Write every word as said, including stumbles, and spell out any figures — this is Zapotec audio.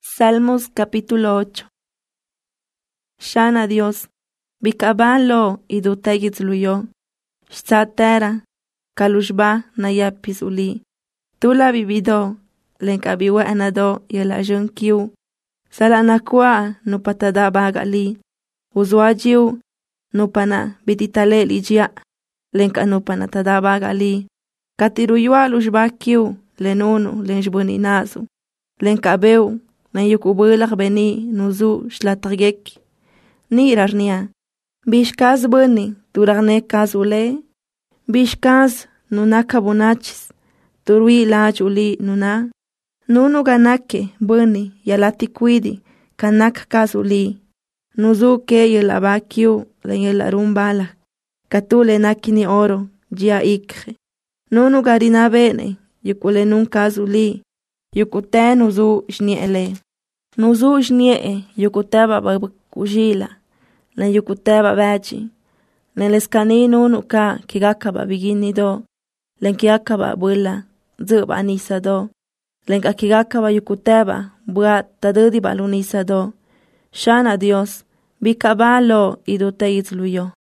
Salmos capítulo ocho. Shana Dios, bikabalo idutayitsluyo, shatera, kalushba nayapis uli, tula vivido, lenkabiwa anado yelayun kiu, salanakwa nupatada bagali, uzwajiu, nupana bititale lijia, lenka nupana tada bagali, katiruyua lushba kiu, lenunu lenjbuninazu, lenkabeu, na yukubulak beni nuzu shlatrgek ni rarnia bishkaz beni turagne kazule bishkaz nunaka bunachis turwi lajuli nuna nunu ganake beni yalati kwidi kanak kazuli nuzu ke yelabakiu len yelarumbala katule nakini oro jia ikhe nunu garina bene yukule nun kazuli yukute nuzu shniele. Nuzu shnie yukuteba babkujila. Na yukuteba bachi. Len leskani nunu ka kigakaba bigini do. Len kigakaba bula zuba anisa do. Len kigakaba yukuteba bua tadudi balunisa do. Shana Dios bikabalo idute itzluyo.